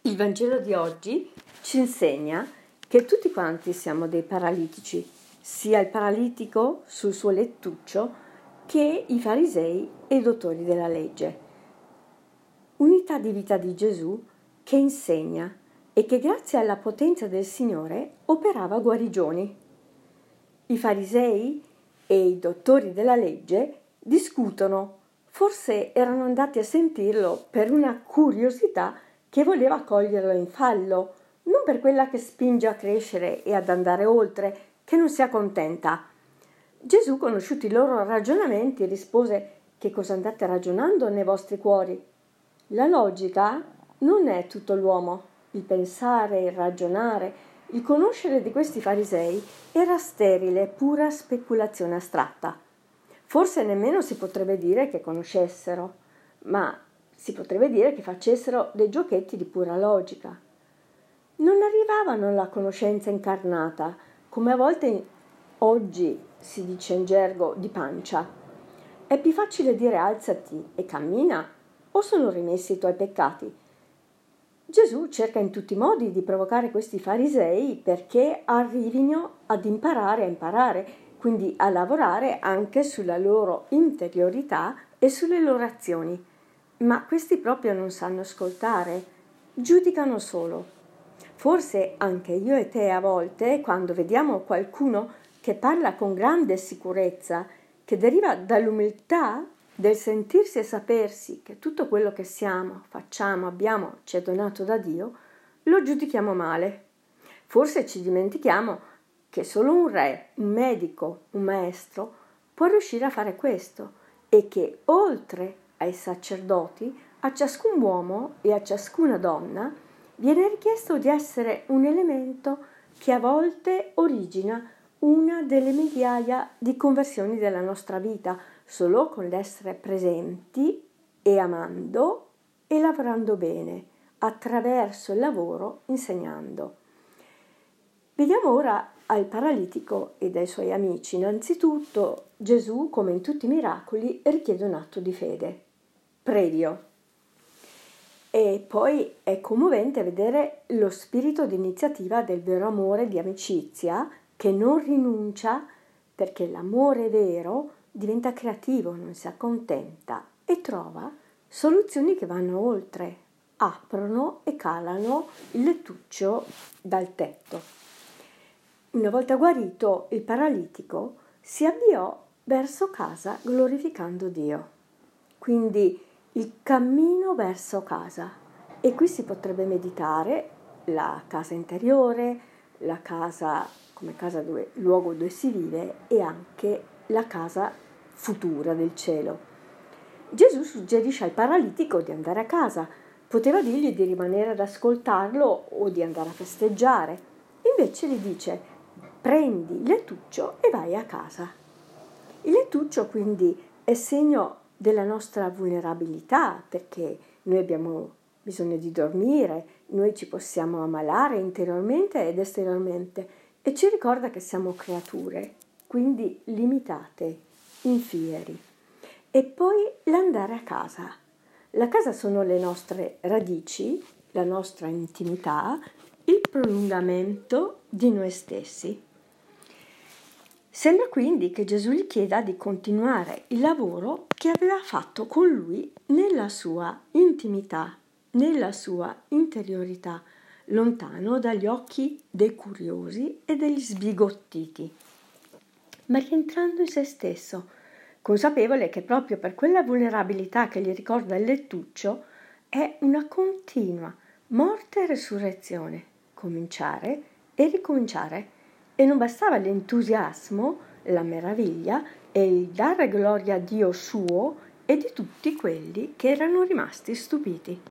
Il Vangelo di oggi ci insegna che tutti quanti siamo dei paralitici, sia il paralitico sul suo lettuccio che i farisei e i dottori della legge. Unità di vita di Gesù che insegna e che grazie alla potenza del Signore operava guarigioni. I farisei e i dottori della legge discutono, forse erano andati a sentirlo per una curiosità che voleva coglierlo in fallo, non per quella che spinge a crescere e ad andare oltre, che non si accontenta. Gesù, conosciuti i loro ragionamenti, rispose: «Che cosa andate ragionando nei vostri cuori? La logica non è tutto l'uomo. Il pensare, il ragionare, il conoscere di questi farisei era sterile, pura speculazione astratta. Forse nemmeno si potrebbe dire che conoscessero, ma si potrebbe dire che facessero dei giochetti di pura logica. Non arrivavano alla conoscenza incarnata, come a volte oggi si dice in gergo, di pancia. È più facile dire alzati e cammina, o sono rimessi i tuoi peccati? Gesù cerca in tutti i modi di provocare questi farisei perché arrivino ad imparare, quindi a lavorare anche sulla loro interiorità e sulle loro azioni. Ma questi proprio non sanno ascoltare, giudicano solo. Forse anche io e te a volte, quando vediamo qualcuno che parla con grande sicurezza, che deriva dall'umiltà del sentirsi e sapersi che tutto quello che siamo, facciamo, abbiamo, ci è donato da Dio, lo giudichiamo male. Forse ci dimentichiamo che solo un re, un medico, un maestro può riuscire a fare questo e che oltre ai sacerdoti, a ciascun uomo e a ciascuna donna viene richiesto di essere un elemento che a volte origina una delle migliaia di conversioni della nostra vita, solo con l'essere presenti e amando e lavorando bene, attraverso il lavoro insegnando. Vediamo ora al paralitico e dai suoi amici. Innanzitutto Gesù, come in tutti i miracoli, richiede un atto di fede, previo. E poi è commovente vedere lo spirito di iniziativa del vero amore di amicizia che non rinuncia, perché l'amore vero diventa creativo, non si accontenta e trova soluzioni che vanno oltre, aprono e calano il lettuccio dal tetto. Una volta guarito, il paralitico si avviò verso casa glorificando Dio. Quindi il cammino verso casa. E qui si potrebbe meditare la casa interiore, la casa come luogo dove si vive e anche la casa futura del cielo. Gesù suggerisce al paralitico di andare a casa. Poteva dirgli di rimanere ad ascoltarlo o di andare a festeggiare. Invece gli dice: prendi il lettuccio e vai a casa. Il lettuccio quindi è segno della nostra vulnerabilità, perché noi abbiamo bisogno di dormire, noi ci possiamo ammalare interiormente ed esteriormente e ci ricorda che siamo creature, quindi limitate, inferi. E poi l'andare a casa. La casa sono le nostre radici, la nostra intimità, il prolungamento di noi stessi. Sembra quindi che Gesù gli chieda di continuare il lavoro che aveva fatto con lui nella sua intimità, nella sua interiorità, lontano dagli occhi dei curiosi e degli sbigottiti, ma rientrando in se stesso, consapevole che proprio per quella vulnerabilità che gli ricorda il lettuccio è una continua morte e resurrezione, cominciare e ricominciare. E non bastava l'entusiasmo, la meraviglia e il dare gloria a Dio suo e di tutti quelli che erano rimasti stupiti.